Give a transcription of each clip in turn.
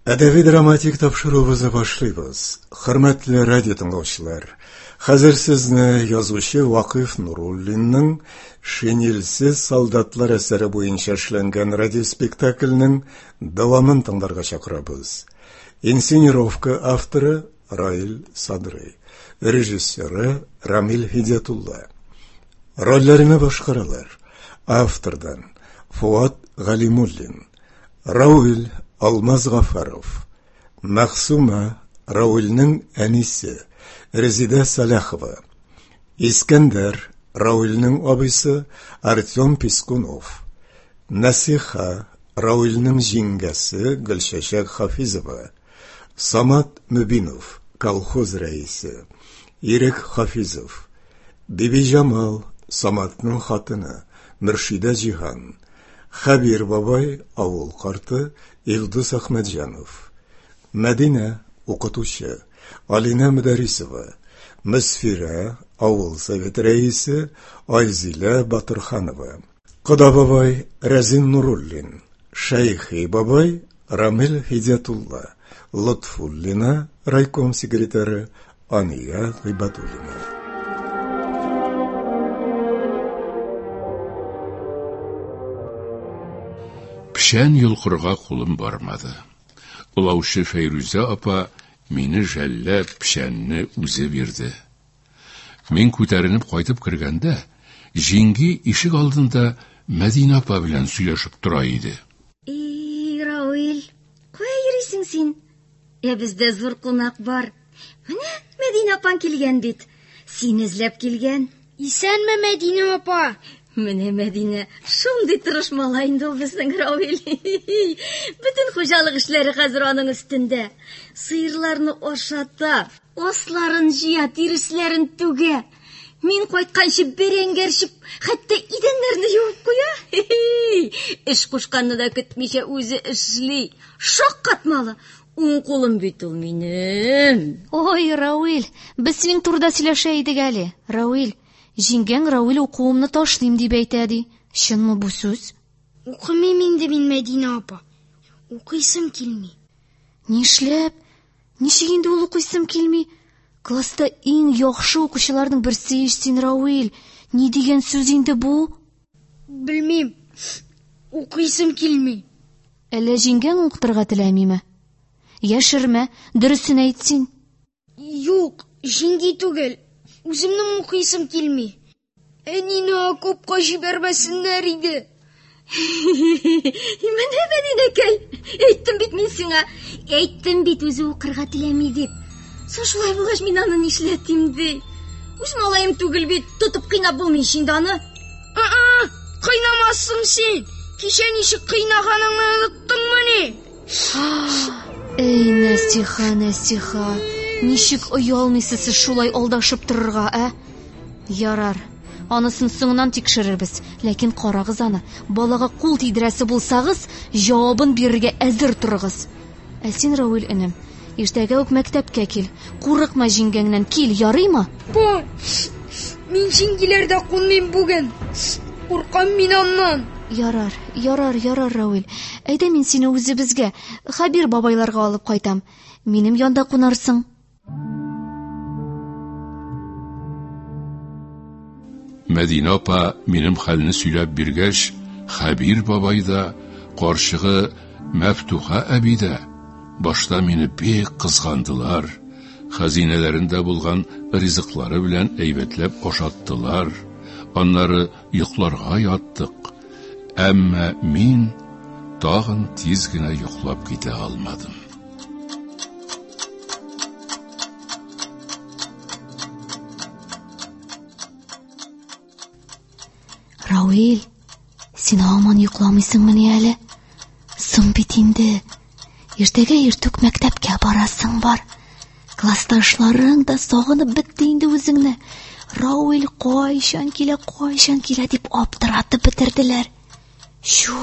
Әдәби-драматик тапшыруыбызны башлыйбыз. Хөрмәтле радио тыңлаучылар, хәзер сезне язучы Вакыйф Нуруллинның «Шинельсез солдатлар» әсәре буенча эшләнгән радиоспектакльнең дәвамын тыңларга чакырабыз. Инсценировка авторы Раил Садрый, режиссеры Рамил Хидиятулла. Рольләрне башкаралар: автордан Фуат Галимуллин, Рауил Алмаз Гафаров, Мәхсума Рауилның әнисе Резида Саляхова, Искәндәр Рауилның абыйсы Артем Пискунов, Насиха Рауилның җиңгәсе Гөлшәшәк Хафизова, Самат Мөбинов колхоз рәисе Ирек Хафизов, Биби Җамал Саматның хатыны Мөршидә Җиһан, Хәбир бабай авыл карты Илдус Ахмәдҗанов, Мәдинә укытучы Алина Мөдәрисова, Мөсфирә авыл совет рәисе Айзилә Батырханова, Кода бабай Рәзин Нуруллин, Шәйхи бабай Рамил Хидиятулла, Лотфуллина райком секретары Ания Гыйбатуллина. Пішән йолқырға қолым бармады. Улаушы Фәйрүзә апа мине жәлләп пішәнне үзе берді. Мен күтәреніп қайтып кіргәндә, жеңге ишек алдында Мәдинә апа белән сөйләшеп тора иде. Рауил, кая йөрисең син? Бездә зур кунак бар. Менә Мәдинә апаң килгән бит. Син эзләп килгән. Исәнме, Мәдинә апа? Менә Мәдинә, шундый тырыш малай инде ул безнең Рауил. Бөтен хуҗалык эшләре хәзер аның өстендә. Сыерларны ашата, асларын җыя, тиресләрен түгә. Мин кайтканчы бәрәңгәрчеп, хәтта идәннәрне юып куя. Эш кушканны да көтмичә үзе эшли. Шаккатмалы. Уң кулым бит ул минем. Ой, Рауил, без синең турыда сөйләшә идек әле. Рауил, җиңгәң Рауил укуымны ташлыйм дип әйтә ди. Чынмы бу сүз? Укымыйм инде мин, Мәдинә апа. Укыйсым килми. Нишләп? Ничек инде ул укыйсым килми? Класста иң яхшы укучыларның берсе син, Рауил. Ни дигән сүз инде бу? Белмим. Укыйсым килми. Әллә җиңгәң укытырга теләмиме? Яшермә, дөресен әйт син. Юк, җиңги түгел. Үземнең укыйсым килми. Әнине окопка җибәрмәсеннәр иде. Менә Мәдинәкәй, әйттем бит мин сиңа. Әйттем бит үзе укырга теләми дип. Шулай булгач мин аны нишләтим ди. Үз малаем түгел бит, тотып кыйнап булмый инде аны. Кыйнамассың син. Кичә ничек кыйнаганыңны оныттыңмы ни? Эй, Насиха, ничек оялмыйсыз шулай алдашып торырга, ә? Ярар, анысын соңыннан тикшерербез, ләкин карагыз аны, балага кул тидерәсе булсагыз, җавабын бирергә әзер торыгыз. Ә син, Рауил энем, иртәгә үк мәктәпкә кил. Курыкма җиңгәңнән, кил, ярыймы? Мин җиңгиләрдә кунмыйм бүген. Куркам мин аннан. Ярар, Рауил. Әйдә мин сине үзебезгә, Хәбир бабайларга алып кайтам. Минем янда кунарсың. Мәдинә апа минем хәлне сөйләп биргәч, Хәбир бабай да, карчыгы Мәфтуха әби дә башта мине бик кызгандылар. Хәзинәләрендә булган ризыклары белән әйбәтләп ашаттылар. Аннары йокларга яттык. Әмма мин тагын тиз генә йоклап китә алмадым. Рауил, син һаман йокламыйсыңмы ни әле? Соң бит инде. Иртәгә иртүк мәктәпкә барасың бар. Классташларың да сагынып бетте инде үзеңне. Рауил кайчан килә дип аптыратып бетерделәр. Шу.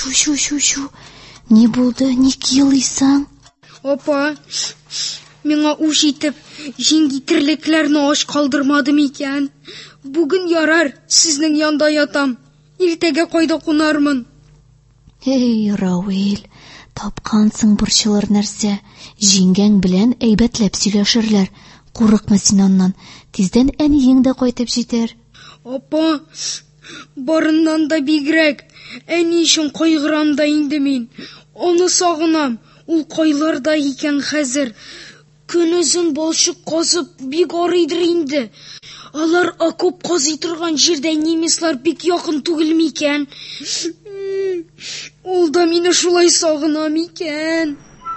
Ни булды? Ник елыйсың? Апа, миңа уш итеп, җиңги терлекләрне аш калдырмадым икән. Бүген ярар, сезнең янда ятам. Иртәгә кайда кунармын? Эй, Рауил, Тапкансың борчылыр нәрсә. Җиңгәң белән әйбәтләп сөйләшерләр. Курыкма син аннан. Тиздән әниең дә кайтып җитәр. Апа, барыннан да бигрәк, әни өчен кайгырам да инде мин. Аны сагынам. Ул кайларда икән хәзер. Көнөзен балчык казып бик арыйдыр инде. Алар окоп казый торган җирдә немецлар бик якын түгел микән? Ул да мине шулай сагына микән?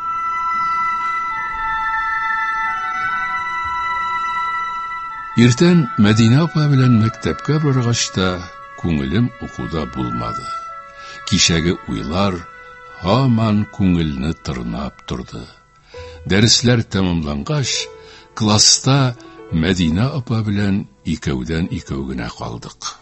Иртән Мәдинә апа белән мәктәпкә баргач та күңелем укуда булмады. Кичәге уйлар һаман күңелне тырнап торды. Дәресләр тәмамлангач, класста Мәдинә апа белән икәүдән икәү генә калдык.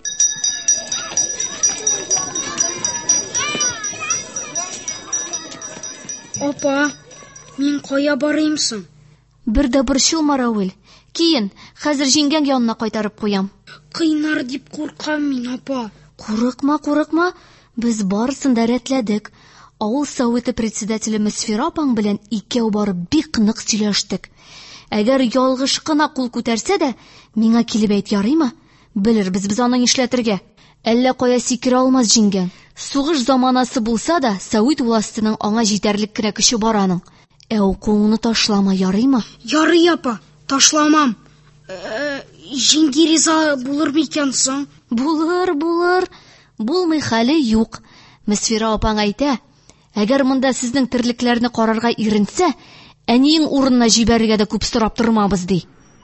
Апа, мин кая барыйм соң? Бер дә борчылма, Рауил. Киен, хәзер җиңгәң янына кайтарып куям. Кыйнар дип куркам мин, апа. Курыкма. Без барысын да рәтләдек. Авыл советы председателе Мәсфира апаң белән икәү барып бик нык сөйләштек. Әгәр ялгыш кына кул күтәрсә дә, миңа килеп әйт, ярыймы? Белербез без аны эшләтергә. Әллә кая сикерә алмас җиңгәң. Сугыш заманасы булса да, совет властының аңа җитәрлек кенә көче бар аның. Укуыңны ташлама, ярыймы? Ярый, апа, ташламам. Җиңги риза булыр микән соң? Булыр. Булмый хәле юк. Мәсфира апаң әйтә, әгәр монда сезнең терлекләрне карарга иренсә, әниең урынына җибәрергә дә күп сорап тормабыз, ди.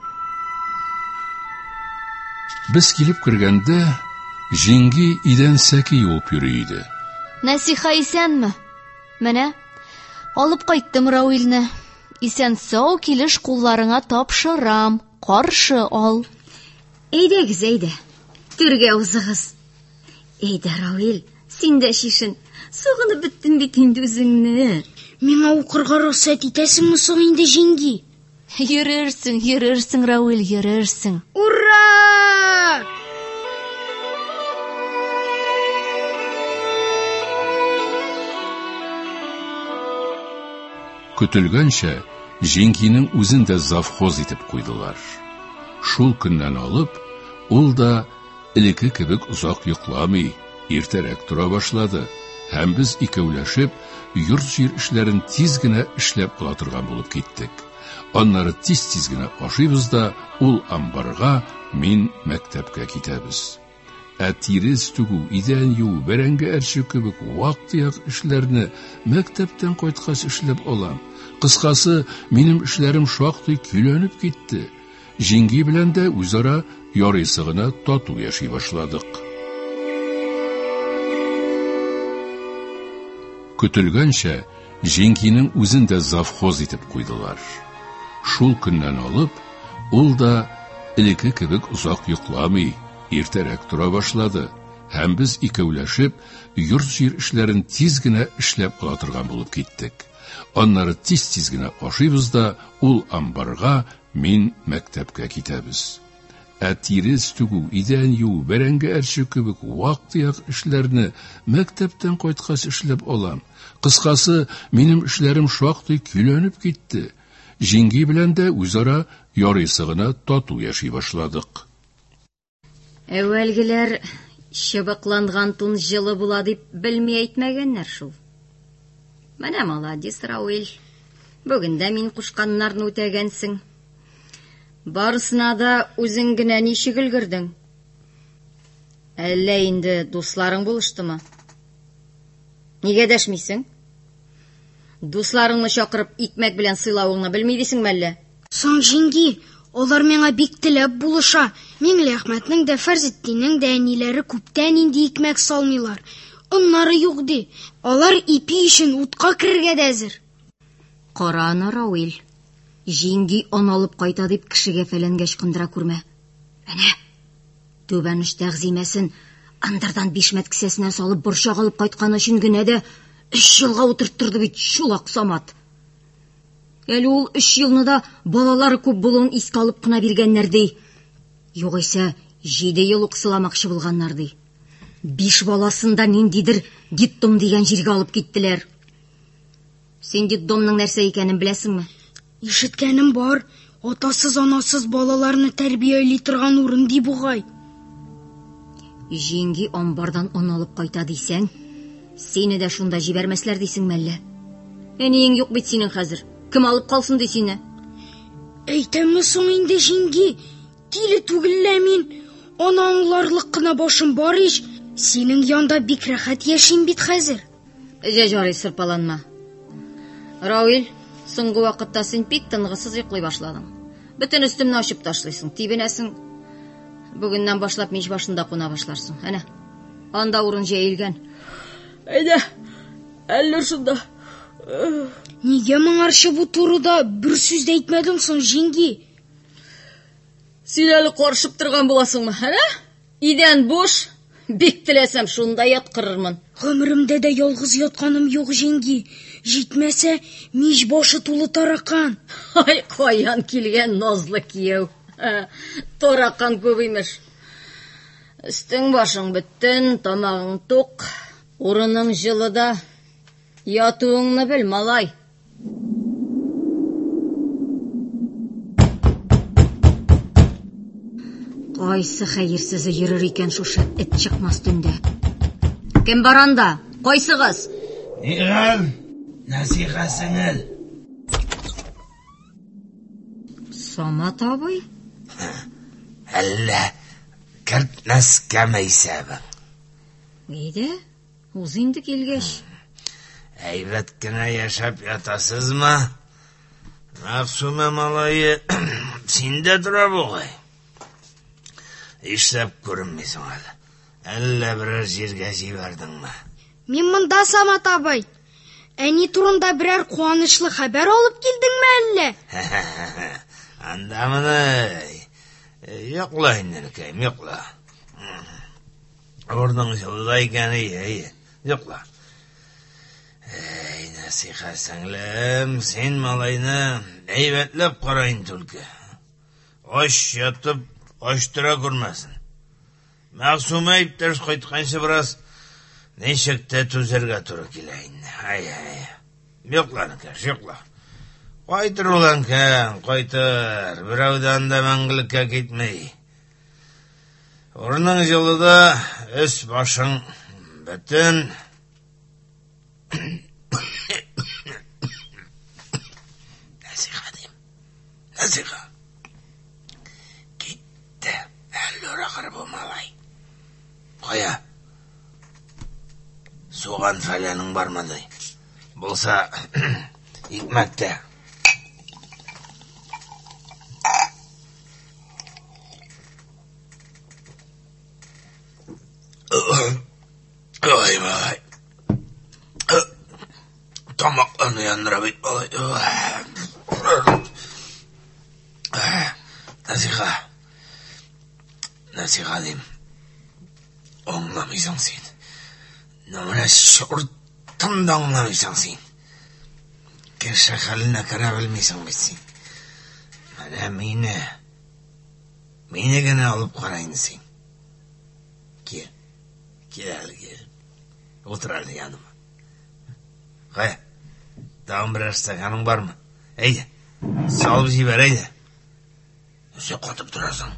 Без килеп кергәндә, җиңги идән сәке юып йөри иде. Нәсиха исәнме? Менә, алып кайттым Рауилне. Исән сау килеш кулларыңа тапшырам. Каршы ал. Әйдәгез, әйдә. Түргә узыгыз. Әйдә, Рауил, син дә шишен. Сугынып беттем бит инде үзеңне. Миңа укырга рөхсәт итәсеңме соң инде, җиңги? Йөрерсең, Рауил, йөрерсең. Ура! Көтелгәнчә, җиңгинең үзен дә завхоз итеп куйдылар. Шул көннән алып, ул да элекке кебек узак йокламый, иртәрәк тора башлады. Һәм без икәүләшеп, йорт-җир эшләрен тиз генә эшләп ала торган булып киттек. Аннары тиз генә ашыйбыз да, ул амбарга, мин мәктәпкә китәбез. Тирес түгү, идән юу, бәрәңге әрчү кебек вак-төяк эшләрне мәктәптән кайткач эшләп алам. Кыскасы, минем эшләрем шактый көйләнеп китте. Җиңги белән дә үзара ярыйсы гына тату яши башладык. Көтелгәнчә, җиңгинең үзен дә завхоз итеп куйдылар. Шул көннән алып, ул да элекке кебек узак йокламый, иртәрәк тора башлады. Һәм без икәүләшеп, йорт-җир эшләрен тиз генә эшләп ала торган булып киттек. Аннары тиз генә ашыйбыз да, ул амбарга, мин мәктәпкә китәбез. Тирес түгү, идән юу, бәрәңге әрчү кебек вак-төяк эшләрне мәктәптән кайткач эшләп алам. Кыскасы, минем эшләрем шактый көйләнеп китте. Җиңги белән дә үзара ярыйсы гына тату яши башладык. Әүвәлгеләр чыбыкланган тун җылы була дип белми әйтмәгәннәр шул. Менә молодец, Рауил. Бүген дә мин кушканнарны үтәгәнсең. Барысына да үзең генә ничек өлгердең? Әллә инде дусларың булыштымы? Нигә дәшмисең? Дусларыңны чакырып икмәк белән сыйлавыңны белми дисеңме әллә? Соң, җиңги, алар миңа бик теләп булыша. Миңләхмәтнең дә, Фәрзетдиннең дә әниләре күптән инде икмәк салмыйлар. Оннары юк ди. Алар ипи өчен утка керергә дә әзер. Караны, Рауил. Җиңги аналып кайта дип кешегә фәләнгәч кындыра күрмә. Әнә, түбәнеш тәгъзимәсен андырдан бишмәт кесәсенә салып борчак алып кайткан өчен генә дә 3 елга утырттырды бит шулак Самат. Әле ул 3 елны да балалары күп булуын искә алып кына биргәннәр ди. Югыйсә 7 ел уксыламакчы булганнар ди. 5 баласын да ниндидер диттом дигән җиргә алып киттеләр. Сен детдомның нәрсә икәнен беләсеңме? Ишеткәнем бар. Атасыз, анасыз балаларны тәрбиялей торган урын ди бугай. Җиңги амбардан он алып кайта дисәң, сине дә шунда җибәрмәсләр дисеңме әллә? Әниең юк бит синең хәзер. Кем алып калсын ди сине? Әйтәмме соң инде җиңги? Тиле түгеллә мин. Аны аңларлык кына башым бар ич. Синең янда бик рәхәт яшим бит хәзер. Җарый, сырпаланма. Рауил, соңгы вакытта син бик тынгысыз йоклый башладың. Бөтен өстемне ачып ташлыйсың, тибенәсең. Бүгеннән башлап мич башында куна башларсың. Әнә, анда урын җәелгән. Әйдә, әллә шунда. Нигә моңарчы бу турыда бер сүз дә әйтмәдең соң җиңги? Син әле каршып торган буласыңмы, әнә? Идән буш, бик теләсәм шунда яткырырмын. Гомеремдә дә ялгыз ятканым юк җиңги. Җитмәсә, мич башы тулы таракан. Ай, каян килгән назлы кияү. Таракан күп имеш. Өстең башың бөттен, тамагың тук, урының җылыда. Ятуыңны бел, малай. Кайсы хәерсезе йөрер икән шушы эт чыкмас төндә? Кем бар анда? Кайсыгыз? Нигән? Насиха сеңел. Самат абый? Әллә кертмәскә мәйсәбең. Әйдә, үз инде килгәч. Әйбәт кенә яшәп ятасызмы? Мәгъсүмә малайы синдә тора бугай. Ишләп күренмисең әле. Әллә берәр җиргә җибәрдеңме? Мин монда, Самат абый. Әни турында берәр куанычлы хәбәр алып килдеңме әллә? Андамыны. Йокла иннекәйм, йокла. Урның җылыда икән, йокла. Насиха сеңлем, син малайны әйбәтләп карайын түлке. Аш ятып, аштыра күрмәсен. Мәгъсүмә иптәш кайтканчы бераз ничек тә түзәргә туры килә инде. Ай. Йокла, кәш, йокла. Кайтыр улан кән, кайтыр. Берәүдән дә мәңгелеккә китмәй. Урының җылыда өс башың бөтен. Насиха. Китте. Әлләр ахыр бу малай. Кая? Суган фәләнең бармады. Булса, икмәктә. Ой, малай. Тамакларны яндыра бит, малай. Насиха дим. Аңламыйсың син. Нәмәне шуртын да аңламыйсың син. Кеше хәленә керә белмисең бит син. Менә мине генә алып карайын син. Кил әле, кил. Утыр әле яныма. Кая? Тагын берәр стаканың бармы? Әйдә, салып җибәр, әйдә. Үзе катып торасың.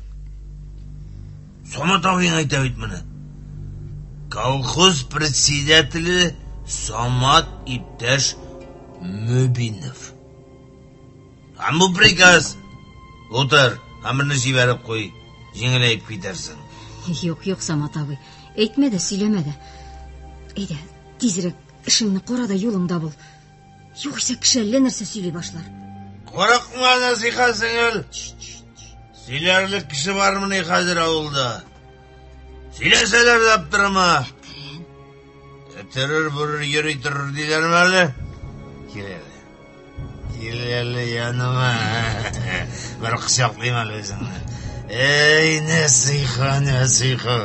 Самат абыйң әйтә бит моны. Колхоз председателе Самат иптәш Мөбинов. Бу приказ. Утыр, әмерне җибәреп куй. Җиңеләйеп китәрсең. Юк, Самат абый. Әйтмә дә, сөйләмә дә. Әйдә, тизрәк эшеңне кара да юлыңда бул. Юкса кеше әллә нәрсә сөйли башлар. Корыкма, Насиха сеңел. Сөйләрлек кеше бармы ни хәзер авылда? Сөйләсәләр дә аптырама. Террор бурыр йөри торыр диләрме әле? Кил әле яныма. Бер кысаклыйм әле үзеңне. Эй, Насиха.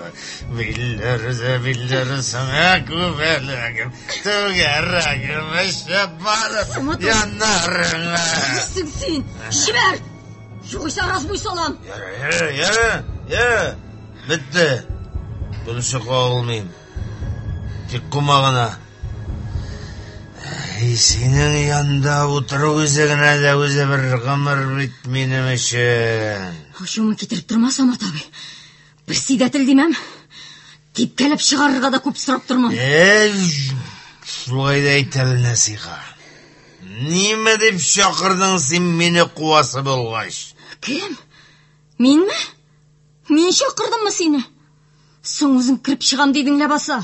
Билләр саңа күбәләгем. Түгәрәгем эшләп барып янарыңа. Нисең син? Җибәр! Юкса разбуй салам. Яра. Бетте. Буны шука алмыйм. Тик кумагына. Сенің янда отыру өзегіне де өзі бір ғымыр бит менің үшін. Ашуымы кетіріп тұрма, Самат абай. Бір сидәтіл демем. Тепкелеп шығарырға да көп сұрап тұрмам. Шулай да айтәлі Нәсиха. Неме деп шақырдың сен мені қуасы болғаш? Кім? Мен ме? Мен шақырдым ма сені? Соң өзің кіріп шығам дейдің ләбаса.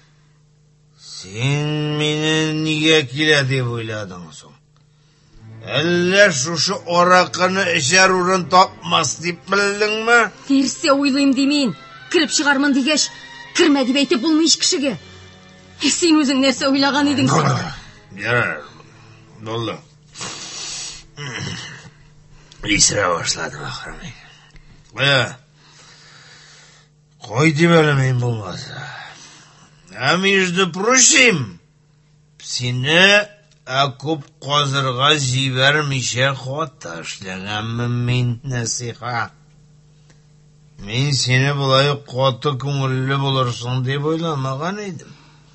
Сен мені неге келе деп ойладың соң? Әлі шушы орақыны ішер ұрын тапмас деп білдің ме? Терсе ойлайым демейін. Кіріп шығармын дегеш, кірме деп әйтіп болмайш кішіге. Сен өзің нәрсе ойлаған едің сен. Ярар, болды. Исіре башлады бақырмай. Қой деп әлімейін болмаса. А между прочим, сені әкіп қазырға жібермеше хота эшләгәнмен мен Нәсиха. Мен сені бұлай қоты көңілі болырсың деп ойламаған едім.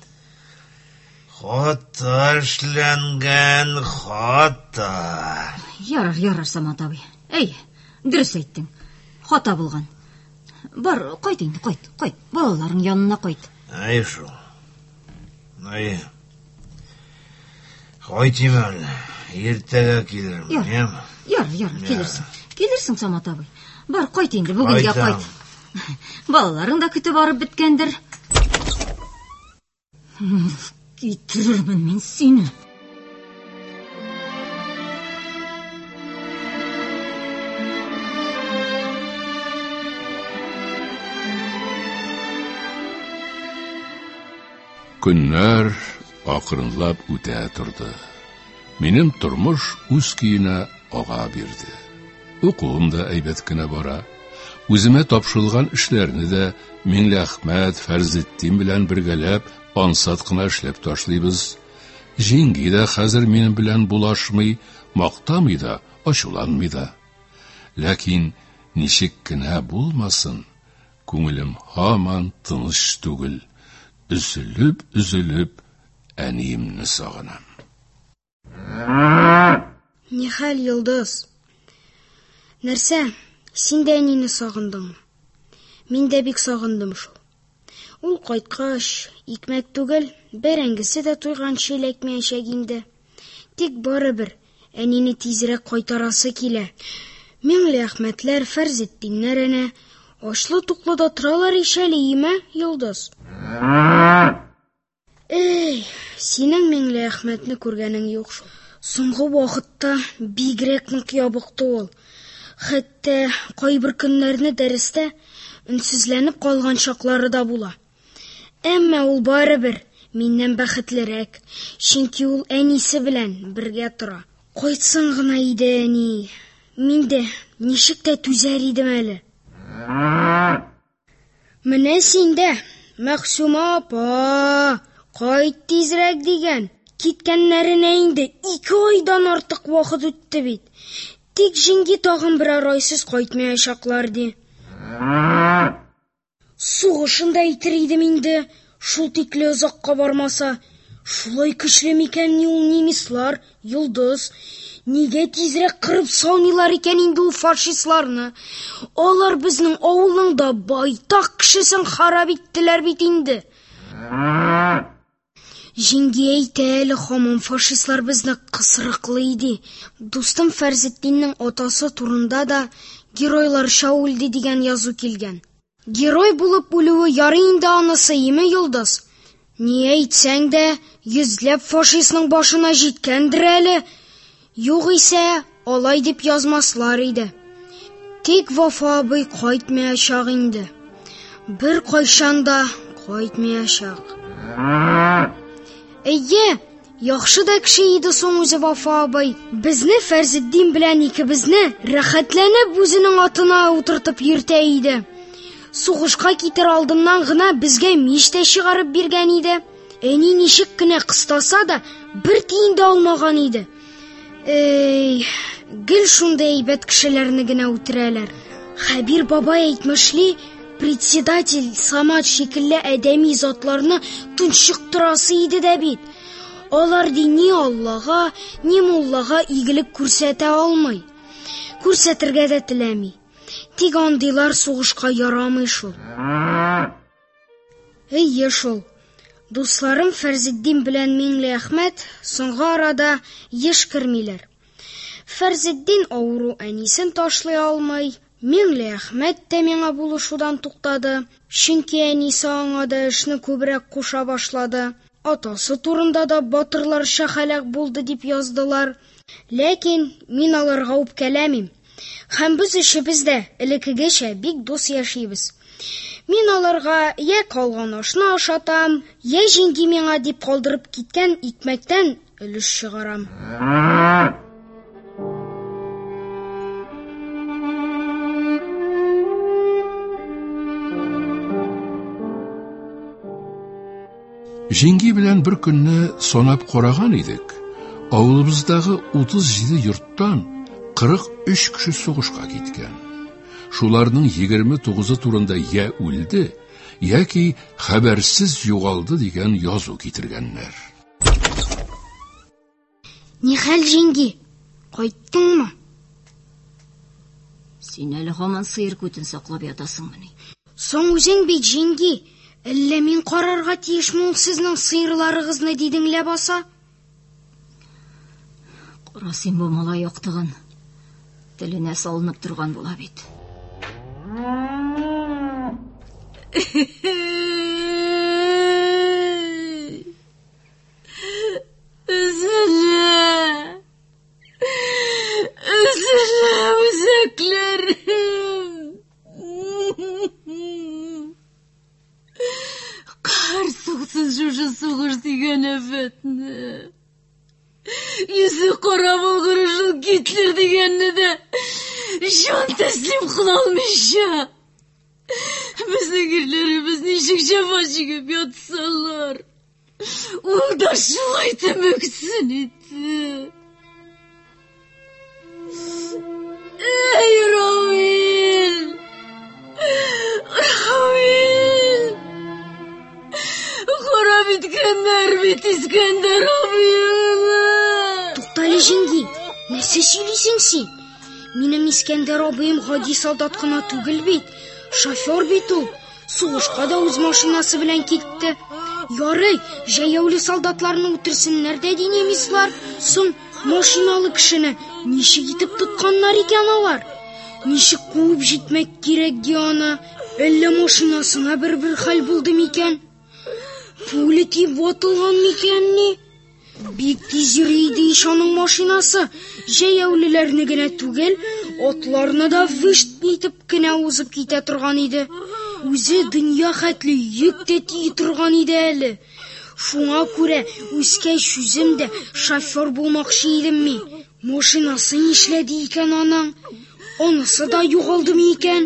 Хота эшләнгән хота. Ярар, Самат абай. Әй, дұрыс айттың. Хота болған. Бар, қойт енді, қойт. Балаларың янына қойт. Ай шу. Ай. Қойтым әлі. Ертеге келерім. Ярар, келерсің, Самат абай. Бар, қойт енді, бүгінге қойт. Балаларың да күтіп барып біткендір. Кетірірмін мен сені. Күннәр ақырынлап үтә тұрды. Менің тұрмыш үз күйіне аға берді. Оқуым да әйбәт кенә бара. Үземә тапшырылган эшләрне дә Миңләхмәт, Фәрзетдин белән бергәләп ансат кына эшләп ташлыйбыз. Җиңги дә хәзер минем белән булашмый, мактамый да, ачуланмый да. Ләкин ничек кенә булмасын, күңелем һаман тыныч түгел. Üzülüp әниемне сагынам. Не хәл, Йолдыз? Нәрсә, син дә әнине сагындыңмы? Мин дә бик сагындым шул. Ул кайткач, икмәк түгел, бәрәңгесе дә туйганчы эләкмәячәк инде. Тик барыбер әнине тизрәк кайтарасы килә. Миңләхмәтләр, Фәрзетдиннәр әнә ачлы-туклы да торалар ишәлиме, Йолдыз? Эй, синең Миңләхмәтне күргәнең юк шул. Соңгы вакытта бигрәк нык ябыкты ул. Хәтта кайбер көннәрне дәрестә үнсезләнеп калган чаклары да була. Әмма ул барыбер миннән бәхетлерәк, чөнки ул әнисе белән бергә тора. Кайтсын гына иде әни. Мин дә ничек тә түзәр идем әле. Менә син дә, Мәхсүмә апа, кайт тизрәк дигән. Киткәннәренә инде 2 айдан артык вакыт үтте бит. Тик җиңги тагын берәр айсыз кайтмаячаклар ди. Сугышында әйтер идем инде, шул тикле озакка бармаса. Шулай көчле микән ул немислар, Йолдыз? Нигә тизрәк кырып салмыйлар икән инде ул фашистларны? Алар безнең авылның да байтак кешесен харап иттеләр бит инде. Җиңги әйтә әле һаман фашистлар безне кысрыклый иде. Дустым Фәрзетдиннең атасы турында да геройларча үлде дигән язу килгән. Герой булып үлүе ярый инде анысы, име, Йолдыз? Ни әйтсәң дә, йөзләп фашистның башына җиткәндер әле. Югыйсә, алай дип язмаслар иде. Тик Вафа абый кайтмаячак инде. Бер кайчан да кайтмаячак. Әйе, яхшы да кеше иде соң үзе Вафа абый. Безне Фәрзетдин белән икебезне рәхәтләнеп үзенең атына утыртып йөртә иде. Сугышка китер алдыннан гына безгә мич тә чыгарып биргән иде. Әни ничек кенә кыстаса да бер тиен дә алмаган иде. Эй, гел шундай әйбәт кешеләрне генә үтерәләр. Хәбир бабай әйтмешли, председатель Самат шикелле әдәми затларны тончыктырасы иде дә бит. Алар ни Аллага, ни муллага игелек күрсәтә алмый. Күрсәтергә дә теләми. Тик андыйлар сугышка ярамый шул. Әйе шул. Дусларым Фәрзетдин белән Миңлеәхмәт соңгы арада еш кермиләр. Фәрзетдин авыру әнисен ташлый алмый, Миңлеәхмәт тә миңа булышудан туктады, чөнки әнисе аңа да эшне күбрәк куша башлады. Атасы турында да батырларча хәлак булды дип яздылар. Ләкин мин аларга үпкәләмим. Һәм без эшебездә элеккегечә бик дус яшибез. Мин аларга я калган ашны ашатам, я җиңги миңа дип калдырып киткән икмәктән өлеш чыгарам. Җиңги белән бер көнне санап караган идек. Авылыбыздагы 37 йорттан 43 кеше сугышка киткән. Шуларның 29-ы турында я үлде, яки хәбәрсез югалды дигән язу китергәннәр. Ни хәл, җиңги? Кайттыңмы? Син әле һаман сыер күтен саклап ятасыңмыни? Соң үзең бит, җиңги, әллә мин карарга тиешме ул сезнең сыерларыгызны дидең ләбаса? Кара, син бу малай яктыгын теленә салынып торган була бит. Үзәкләрем. Карсыксыз шушы сугыш дигән афәтне. Йөзе кара булгыры шул Гитлер дигәнне дә җан тәслим кыла алмыйча. Безнең ирләребез ничек җафа чигеп ятсалар, ул да шулай тәмәксен итте. Эй, Равил! Равил! Кара биткәннәр бит, Искәндәр Равил! Туктале, җиңги, нәрсә сөйлисең син? Минем Искәндәр абыем гади солдат кына түгел бит. Шофер бит ул. Сугышка да үз машинасы белән китте. Ярый, җәяүле солдатларны үтерсеннәр дә динемислар. Соң машиналы кешене ничек итеп тотканнар икән алар? Ничек куып җитмәк кирәк ди аны? Әллә машинасына бер хәл булды микән? Пуля тип ватылган микәнни? Бик тиз йөрийди аның машинасы. Җәяүлеләрне генә түгел, атларны да вышт итеп кенә узып китә торган иде. Үзе дөнья хәтле йөк тә тии торган иде әле. Шуңа күрә үскәч үзем дә шофер булмакчы идем мин. Машинасы нишләде икән аның? Анысы да югалдымы икән?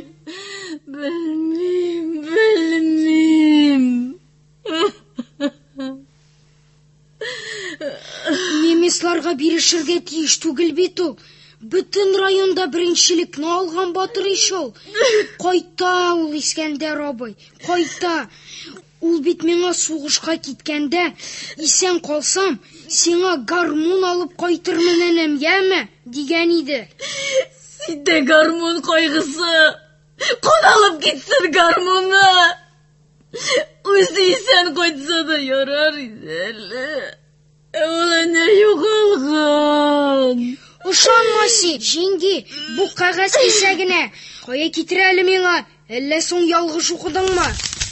Белмим. Немецларга бирешергә тиеш түгел бит ул. Бөтен районда беренчелекне алган батыр ишул. Кайта ул Искәндәр абый, кайта. Ул бит миңа сугышка киткәндә, исән калсам, сиңа гармун алып кайтырмын энем, яме, дигән иде. Синдә гармун кайгысы. Кадалып китсен гармуны. Үзе исән кайтса да ярар иде әле. Ул әнә югалган. Ышанмасы, җиңги, бу кәгазь кисәгенә. Кая китер әле миңа? Әллә соң ялгыш укыдыңмы?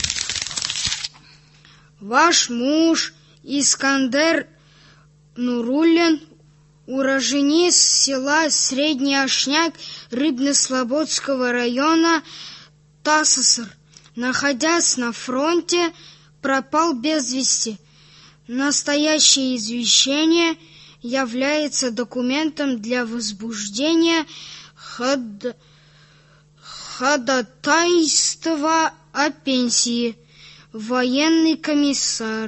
Ваш муж Искандер Нуруллин, уроженец села Средний Ашняк Рыбно-Слободского района ТАССР, находясь на фронте, пропал без вести. Настоящее извещение является документом для возбуждения ходатайства о пенсии. Военный комиссар.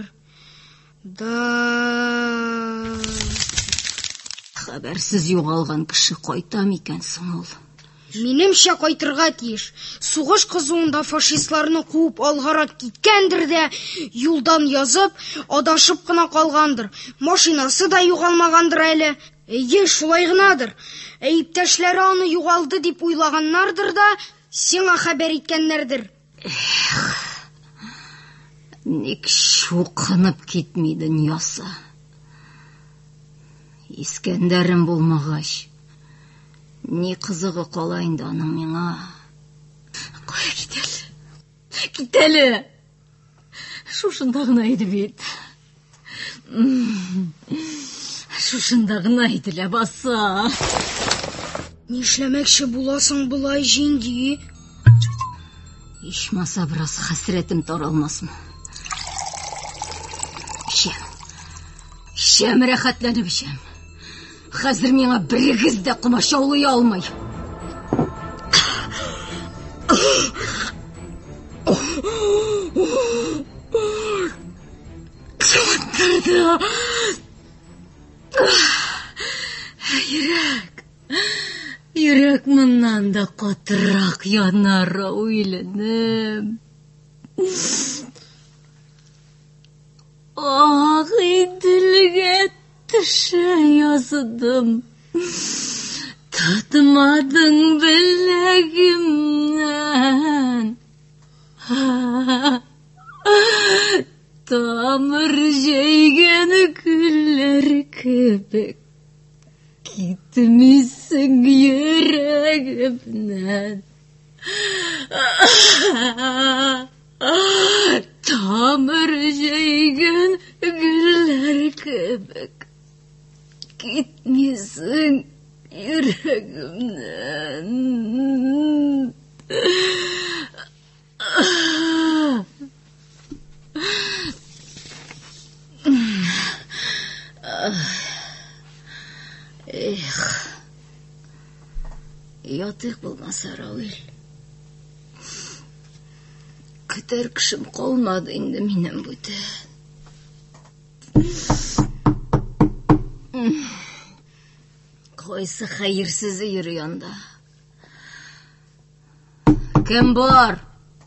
Да... Хәбәрсез югалган кеше кайта микән соң ул? Минемчә кайтырга тиеш. Сугыш кызуында фашистларны куып алгарак киткәндер дә, юлдан язып, адашып кына калгандыр. Машинасы да югалмагандыр әле. Шулай гынадыр. Иптәшләре аны югалды дип уйлаганнардыр да, сиңа хәбәр иткәннәрдер. Ник шуқынып китми дөньясы. Искәндәрем булмагач, ни кызыгы кала инде аның миңа. Кая китәле. Шушында гына иде бит. Шушында гына иде ләбаса. Нишләмәкче буласың булай, җиңги? Ичмаса бераз хәсрәтем таралмасмы? Ишәм рәхәтләнеп ишәм. Хәзер миңа берегез дә комачаулый алмый. Йөрәк моннан да катырак янар, уйланам. Иділге түші яздым, татымадың білегімнен. Тамыр жейген гүллер кебек, кетмейсің жүрегімнен. Тамыр жейген гүллер кебек, кетмейсің жүрегімнен. Ятык булмаса, Рауил. Көтер кішім қалмады инде минем бүтән. Кайсы хәерсез йөр янда. Кем бар?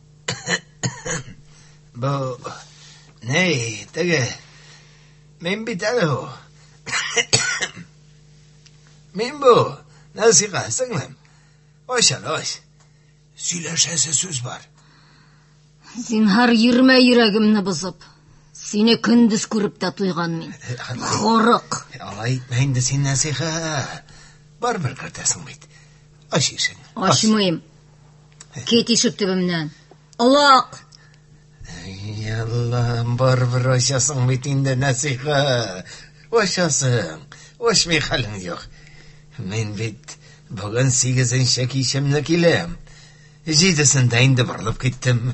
Бу, не, теге, мен бит әле у. Мен бу, Насиха, сіңлем. Аш. Сөйләшәсе сүз бар. Зинһар йөрмә йөрәгемне бозып. Сине көндез күреп тә туйган мин. Хорык. Алай итмә инде син, Насиха. Барбер кертәсең бит. Аш ишең. Ашмыйм. Кит ишек төбемнән. Алак. Яллам, барбер ашасың бит инде, Насиха. Ашасың. Ашмый хәлең юк. Мен бит бүген 8-нче кичемне киләм. 7-сендә инде борылып киттем.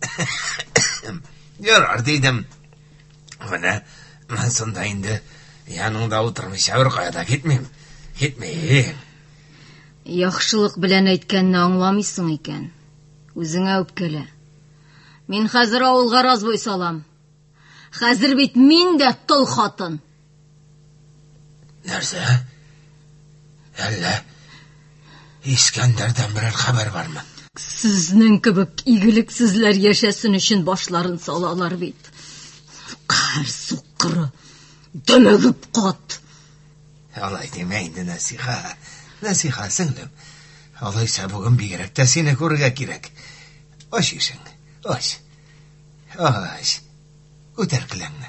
Ярар дидем. Менә мен сонда инде яныңда утырмыйча бер кая китмим. Китмим. Яхшылык белән әйткәнне аңламыйсың икән. Үзеңә үпкәлә. Мин хәзер авылга разбой салам. Хәзер бит мин дә тол хатын. Нәрсә? Әллә Искәндәрдән берәр хәбәр бармы? Сезнең кебек игелексезләр яшәсен өчен башларын салалар бит. Кар суккыры, дөмөгүп кат. Алай демә инде, Насиха. Насиха, сеңлем. Алайса бүген бигрәк тә сине күрергә кирәк. Аш ишең. Аш. Күтәр киләңне.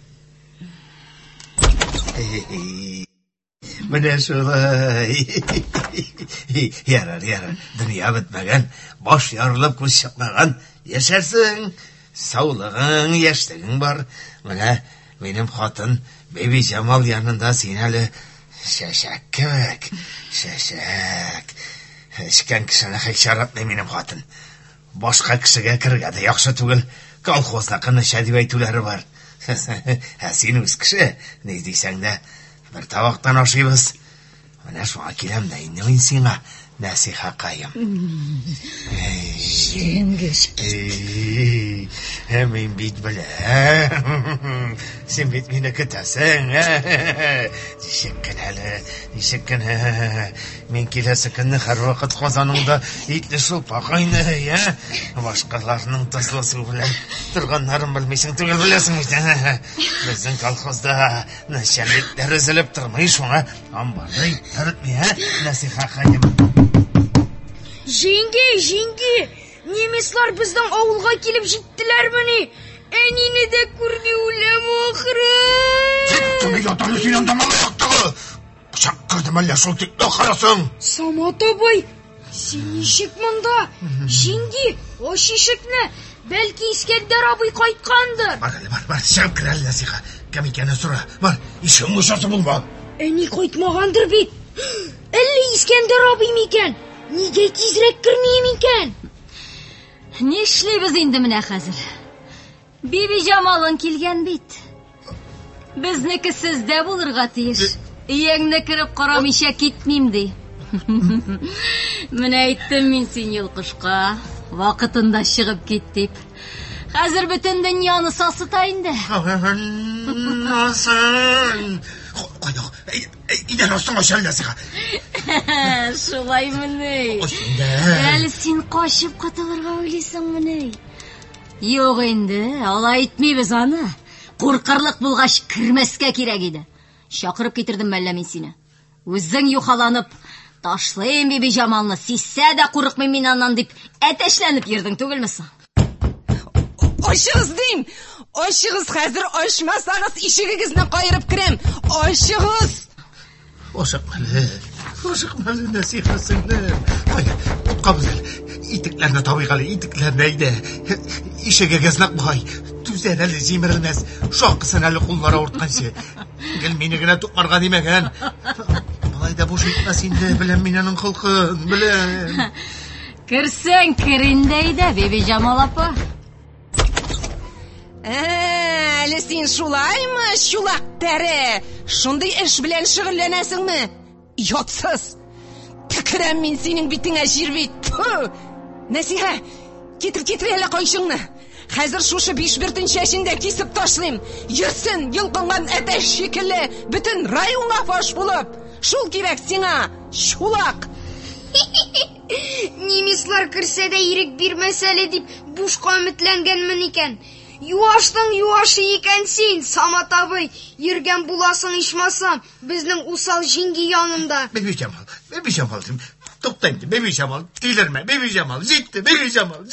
Менә шулай. Ярар. Дөнья бетмәгән, баш ярылып күз чыкмаган. Яшәрсең, саулыгың, яшьлегең бар. Менә минем хатын Беби Җамал янында син әле шәшәк кебек. Шәшәк. Эчкән кешене хәйшәратмый минем хатын. Башка кешегә кергә дә яхшы түгел. Колхозныкны шәдип әйтүләре бар. Син үз кеше, ни дисәң дә, бер табактан ашыйбыз. Менә шуңа киләм дә инде мин сиңа, Нәсиха кайым. Жеңгеш. Мен бит беләм. Сен бит мине көтәсең. Ничек Мен киләсе көнне һәрвакыт Казаныңда итле шулпа кайный, Башкаларның тозлысы белән торганнарын белмисең түгел беләсең бит. Безнең колхозда начальниклар өзелеп тормый шуңа. Амбарны төртми, Нәсиха кайым. Жеңге, немецлар безнең авылга килеп җиттеләрмени? Әнине дә күрми үләм ахыры. Кем ятаны син анда малактыгы? Бычак кырдым әллә шул тикне карасың? Самат абый, син ничек монда? Жеңге, аш ишекне. Бәлки Искәндәр абый кайткандыр. Бар, чыгып кер әле, Нәсиха. Кем икәнен сора. Бар, ишек мушасы булма. Әни кайтмагандыр бит. Әллә Искәндәр абый микән? Нигә тизрәк кермим икән? Нишлибез инде менә хәзер? Биби Җамалың килгән бит. Безнеке сездә булырга тиеш. Ияңне кереп карамыйча китмим ди. Менә әйттем мин син йолкышка, вакытында чыгып кит дип. Хәзер бөтен дөньяны сасыта инде. Насың. Кайда? Идән астыңа шәлләсиха. Шулаймыни. Ошында. Әле син качып катылырга уйлыйсыңмыни? Юк инде, алай итмибез аны. Куркырлык булгач кирмәскә кирәк иде. Чакырып китердем мәллә мин сине. Үзең юхаланып, ташлыйм Биби Җамалны, сисә дә курыкмыйм мин аннан дип әтәчләнеп йөрдең түгелме соң? Ашыгыз дим. Ашыгыз, хәзер ачмасагыз ишегегезне кайрып керәм. Ашыгыз. Ашыкмалы Нәсиха сеңлем. Кабыз итекләрне табыйгалы, итекләрне әйдә. Ишегегезне куй. Түзәр әле җимерелмәс. Шакысын әле куллары авыртканчы. Гел мине генә тукмарга димәгән. Болай да буш итмәс инде, беләм мин аның холкын, беләм. Керсәң кер инде әйдә, Биби Җамал апа. Әле син шулаймы, чулак тәре? Шундый эш белән шөгыльләнәсеңме? Ятсыз. Төкерәм мин синең битеңә җир бит. Нәсиха, китер әле кайшыңны. Хәзер шушы 5 бертен чәчендә кисеп ташлыйм. Йөрсен, йылкынган әтәч шикелле, бөтен районга фаш булып. Шул кирәк сиңа, чулак. Немецлар керсә дә ирек бирмәс әле дип бушка өметләнгәнмен икән. Юаштың юашы икән син, Самат абый. Йөргән буласың ичмасам, безнең усал җиңги янында. Биби Җамал. Тукта инде, Биби Җамал. Тилермә, Биби Җамал. Җитте, Биби Җамал.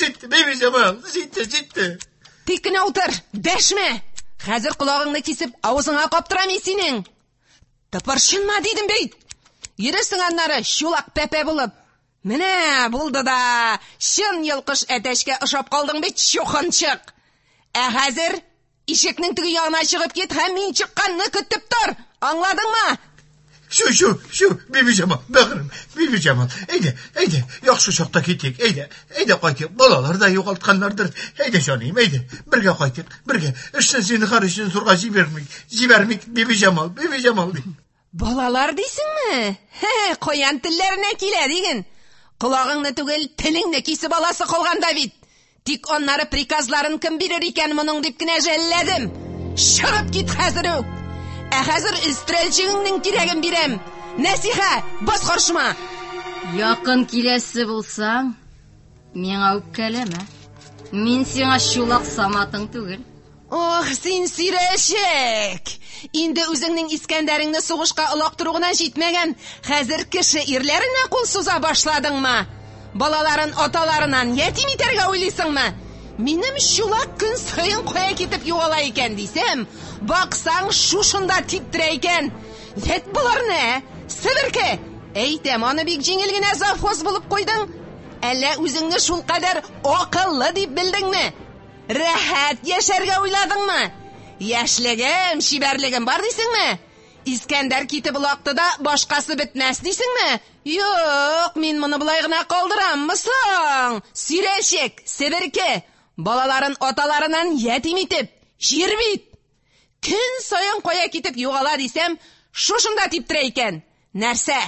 Җитте. Тик кенә утыр, дәшмә. Хәзер колагыңны кисеп, авызыңа каптырам синең. Тыпырчынма дидем бит. Йөресең аннары чулак пәпә булып. Менә булды да, чын йылкыш әтәчкә ошап калдың бит, чухынчык. Хәзер ишекнең теге ягына чыгып кит һәм мин чыкканны көтеп тор. Аңладыңмы? Шу, Биби Җамал, бәгырем, Биби Җамал. Әйдә, яхшы чакта китик. Әйдә кайтыйк. Балалар да югалтканнардыр. Әйдә җаным, әйдә. Бергә кайтыйк, бергә. Эшне сине харысын сурга җибәрмик, Биби Җамал. Балалар дисеңме? Каян телләренә килә диген. Колагыңны түгел, телеңне кисеп аласы калганда бит. Тик аннары приказларын кем бирер икән моның дип кенә жәлләдем. Чыгып кит хәзер үк. Хәзер өстрәлчегеңнең кирәген бирәм. Нәсиха, бас каршыма. Якын киләсе булсаң, миңа үпкәләмә. Мин сиңа чулак Саматың түгел. Ох, син сирәшек. Инде үзеңнең Искәндәреңне сугышка олактыру гына җитмәгән. Хәзер кеше ирләренә кул суза башладыңмы? Балаларын аталарынан ятим итәргә уйлыйсыңмы? Минем чулак көн саен кая китеп югала икән дисәм, баксаң шушында типтерә икән. Ят булар не? Себерке. Әйтәм, аны бик җиңел генә завхоз булып куйдың. Әллә үзеңне шул кадәр акыллы дип белдеңме? Рәхәт яшәргә уйладыңмы? Яшьлегем, чибәрлегем бар дисеңме? Искәндәр китеп улакты да башкасы бетмәс дисеңме? Юк, мин моны булай гына калдыраммы соң? Сирәшек, себерке, балаларын аталарынан ятим итеп, җир бит. Көн саен кая китеп югала дисәм, шушында типтерә икән. Нәрсә?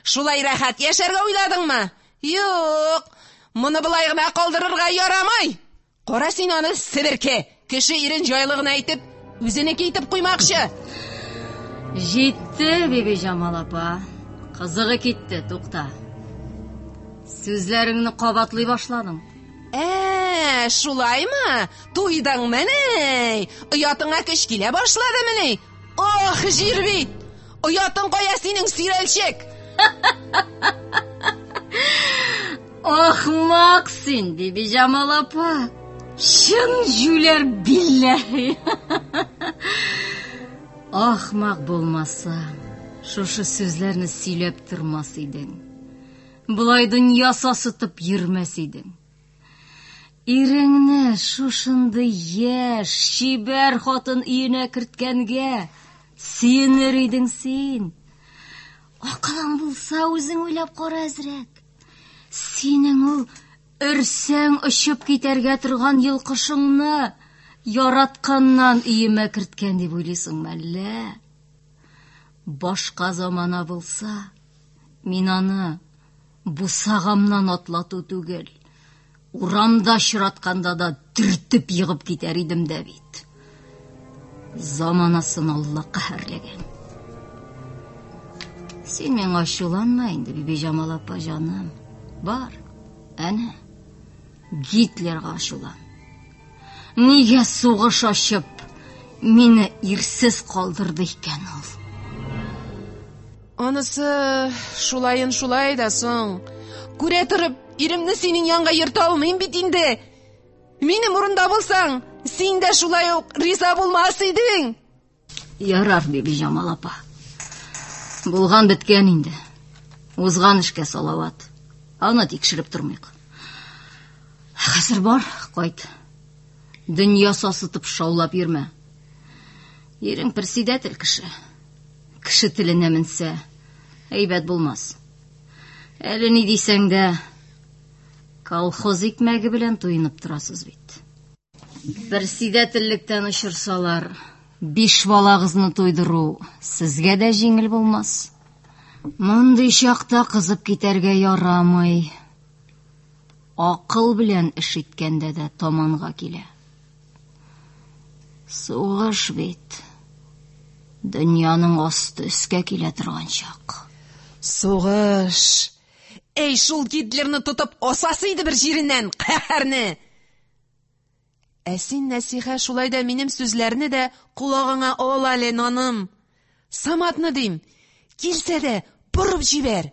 Шулай рәхәт яшәргә уйладыңмы? Юк, моны былай гына калдырырга ярамый. Кара син аны себерке, кеше ирен җайлыгына әйтеп, үзенеке итеп куймакчы. Җитте, Биби Җамал апа. Кызыгы китте, тукта. Сүзләреңне кабатлый башладың. Шулаймы? Туйдыңмы ни? Оятыңа көч килә башладымы ни? Ох, җир бит. Оятың кая синең сирәлчек? Ахмак син, Биби Җамал апа. Чын жүләр билләһи. Ахмак булмаса, шушы сүзләрне сөйләп тормас идең. Булай дөнья сасытып йөрмәс идең. Иреңне шушынды яшь, чибәр хатын өенә керткәнгә сөенер идең син. Акылың булса, үзең уйлап кара әзрәк. Синең ул өрсәң очып китәргә торган йылкышыңны яратканнан өемә керткән дип уйлыйсыңмы әллә? Башка замана булса, мин аны бусагамнан атлату түгел, урамда очратканда да төртеп егып китәр идем дә бит. Заманасын Алла каһәрләгән. Син миңа ачуланма инде, Биби Җамал апа җаным. Бар, әнә, Гитлерга ачулан. Нигә сугыш ачып, мине ирсез калдырды икән ул? Анысы шулай да соң. Күрә торып, иремне синең янга йөртә алмыйм бит инде. Минем урында булсаң, син дә шулай ук риза булмас идең. Ярар, Биби Җамал апа. Булган биткән инде. Узган эшкә салават. Аны тикшереп тормыйк. Хәзер бар, кайт. Дөнья сасытып шаулап йөрмә. Ирең председатель кеше. Кеше теленә менсә, әйбәт булмас. Әле ни дисәң дә, колхоз икмәге белән туйынып торасыз бит. Председательлектән очырсалар, 5 балагызны туйдыру сезгә дә җиңел булмас. Мондый чакта кызып китәргә ярамый. Акыл белән эш иткәндә дә таманга килә. Сугыш бит. Дөньяның асты өскә килә торган чак. Сугыш. Шул Гитлерны тотып асасы иде бер җиреннән, каһәрне. Син, Нәсиха, шулай да минем сүзләрне дә кулагыңа ал әле, наным. Саматны дим, килсә дә борып җибәр.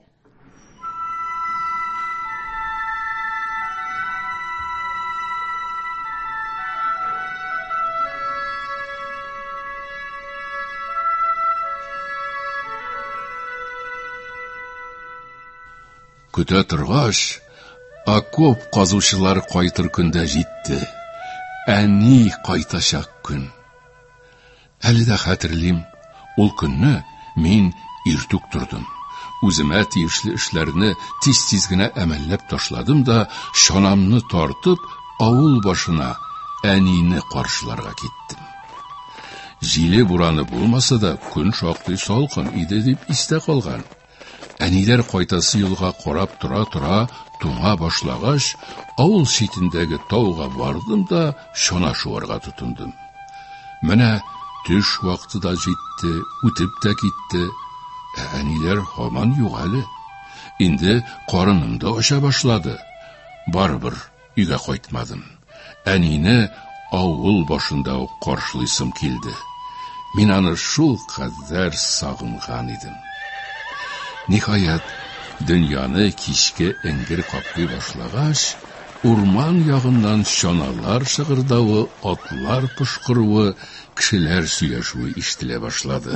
Көтә торгач, окоп казучылар кайтыр көндә җитте. Әни кайтачак көн. Әле дә хәтерлим, ул көнне мин иртүк тордым. Үземә тиешле эшләрне тиз-тиз генә әмәлләп ташладым да, шанамны тартып, авыл башына әнине каршыларга киттем. Җиле бураны булмаса да, көн шактый салкын иде дип истә калган. Әниләр кайтасы юлга карап тора-тора, туңа башлагач, авыл читендәге тауга бардым да, шана шуарга тотындым. Менә төш вакыты да җитте, үтеп тә китте. Әниләр һаман юк әле. Инде карыным да ача башлады. Барыбер өйгә кайтмадым. Әнине авыл башында ук каршылыйсым килде. Мин аны шул кадәр сагынган идем. Ниһаять, дөньяны кичке эңгер каплый башлагач, урман ягыннан чаналар шыгырдавы, атлар пышкыруы, кешеләр сөйләшүе ишетелә башлады.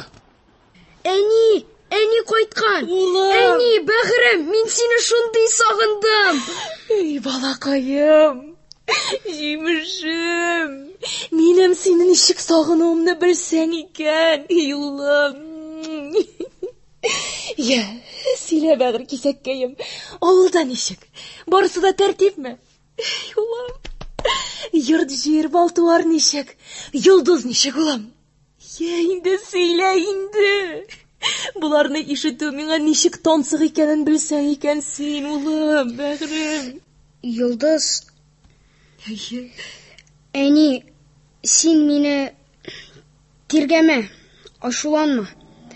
Әни кайткан. Әни, бәгырем, мин сине шундый сагындым. Балакаем, җимешем, минем сине ничек сагынуымны белсәң икән, улым. Сөйлә, бәгыр кисәккәем, авылда ничек? Барысы да тәртипме? Улым, йорт җир балтуар ничек? Йолдыз ничек, улым? Инде сөйлә инде. Буларны ишетү миңа ничек тансык икәнен белсәң икән син, улым, бәгърем. Йолдыз, әни, син мине тиргәмә, ашуланма.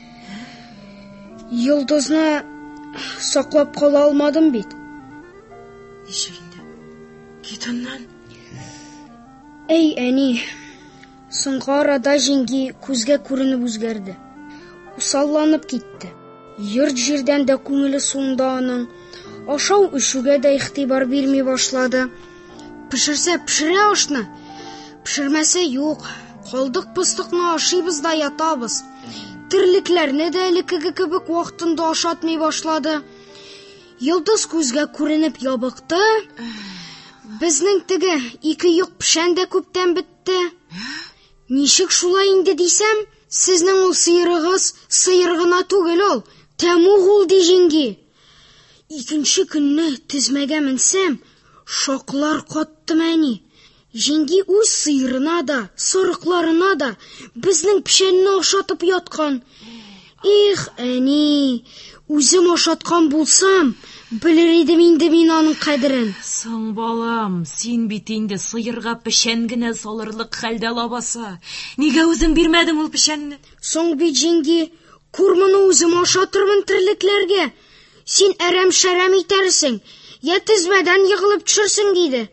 Йолдызны саклап кала алмадым бит. Ничек инде? Китәннән? Эй, әни, соңгы арада җиңги күзгә күренеп үзгәрде. Усалланып китте. Йорт җирдән дә күңеле сунда аның. Ашау-эчүгә дә игътибар бирми башлады. Пешерсә пешерә ашны, пешермәсә юк. Калдык-пыстыкны ашыйбыз да ятабыз. Терлекләрне дә элекеге кебек вакытында ашатмый башлады. Йолдыз күзгә күренеп ябыкты. Безнең теге 2 юк пешән дә күптән бетте. Ничек шулай инде дисәм, сезнең ул сыерыгыз сыер гына түгел ул, тәмуг ул ди җиңги. Икенче көнне тезмәгә менсәм, шаклар каттым әни. Җиңги үз сыерына да, сарыкларына да безнең пешәнне ашатып яткан. Их, әни, үзем ашаткан булсам, белер идем инде мин аның кадерен. Соң балам, син бит инде сыерга пешән генә салырлык хәлдә лабаса. Нигә үзең бирмәдең ул пешәнне? Соң бит җиңги, курманы үзем ашатырмын терлекләргә. Син әрәм-шәрәм итәрсең, я тезмәдән егылып төшерсең диде.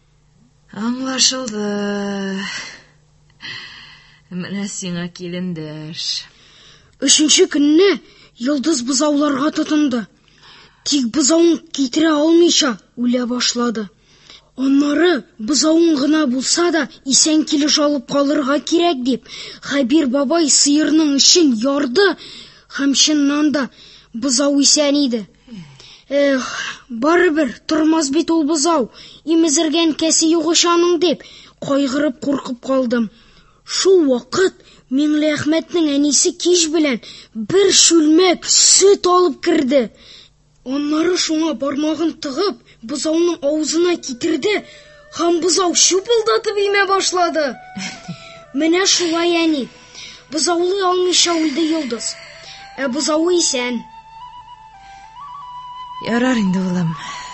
Аңлашылды. Менә сиңа килендәш. 3нче көнне Йолдыз бозауларга тотынды. Тик бозауын китерә алмыйча үлә башлады. Аннары бозауын гына булса да исән килеш алып калырга кирәк дип, Хәбир бабай сыерның эшен ярды, һәм чыннан да бозау исән иде. Барыбер тормас бит ул бозау, имезергән кәсе югышаның дип, кайгырып куркып калдым. Шул вакыт Миңләхмәтнең әнисе кич белән бер шүлмәк сөт алып керде. Аннары шуңа бармагын тыгып, бозауның авызына китерде, һәм бозау шупылдатып имә башлады. Менә шулай әни. Бозаулы алмыйча үлде Йолдыз. Бозауы исән. Ярар инде улым.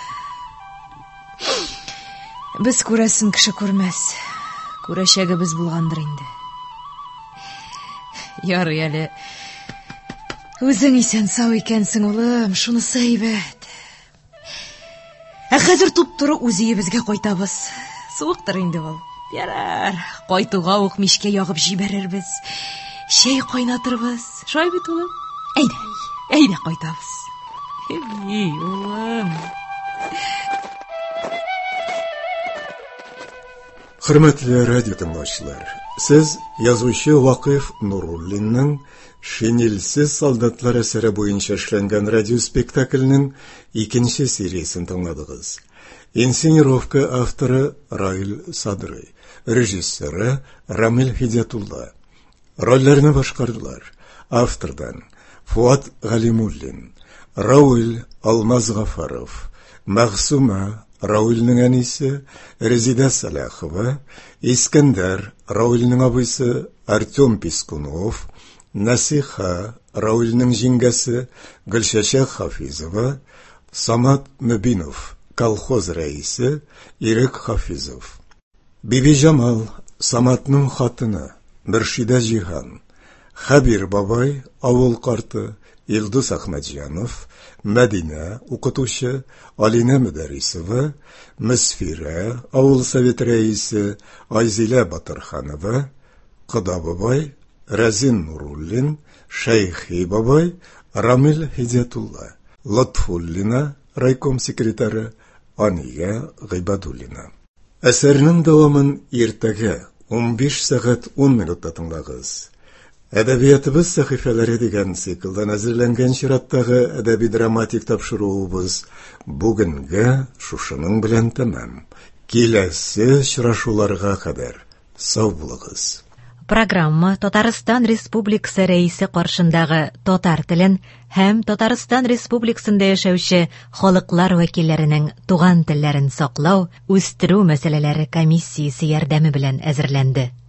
Без күрәсен кеше күрмәс. Күрәчәгебез булгандыр инде. Ярый әле. Үзең исән сау икәнсең, улым, шунысы әйбәт. Хәзер туп-туры үз өебезгә кайтабыз. Суыктыр инде ул. Ярар, кайтуга ук мичкә ягып җибәрербез. Чәй кайнатырбыз. Шулай бит, улым? Әйдә кайтабыз. Улым. Хөрмәтле радио тыңлаучылар, сез язучы Вакыйф Нуруллинның «Шинельсез солдатлар» әсәре буенча эшләнгән радиоспектакльнең 2нче сериясын тыңладыгыз. Инсценировка авторы Раил Садрый, режиссеры Рамил Хидиятулла. Рольләрне башкардылар автордан Фуат Галимуллин, Раул Алмазгафаров, Мәгъсума Раулның әнисе Резида Салахова, Искәндәр Раулның абыйсы Артем Пискунов, Насиха Раулның җиңгәсе Гөлшәчәк Хафизова, Самат Мөбинов колхоз рәисе Ирек Хафизов. Биби Җамал Саматның хатыны Мөршидә Җиһан, Хәбир бабай авыл карты Илдус Ахмәдҗанов, Мәдинә укытучы Алина Мөдәрисова, Мөсфирә авыл совет рәисе Айзилә Батырханова, Кыда бабай Разин Нуруллин, Шәйхи бабай Рамил Хидиятулла, Латфуллина райком секретары Ания Гыйбадуллина. Әсәрнең дәвамын иртәгә 15 сәгать 10 минутта тыңлагыз. Әдәбиятыбыз сәхифәләре дигән циклдан әзерләнгән чираттагы әдәби-драматик тапшыруыбыз бүгенгә шушының белән тәмам. Киләсе очрашуларга кадәр сау булыгыз. Программа Татарстан Республикасы рәисе каршындагы татар телен һәм Татарстан Республикасында яшәүче халыклар вәкилләренең туган телләрен саклау, үстерү мәсьәләләре комиссиясе ярдәме белән әзерләнде.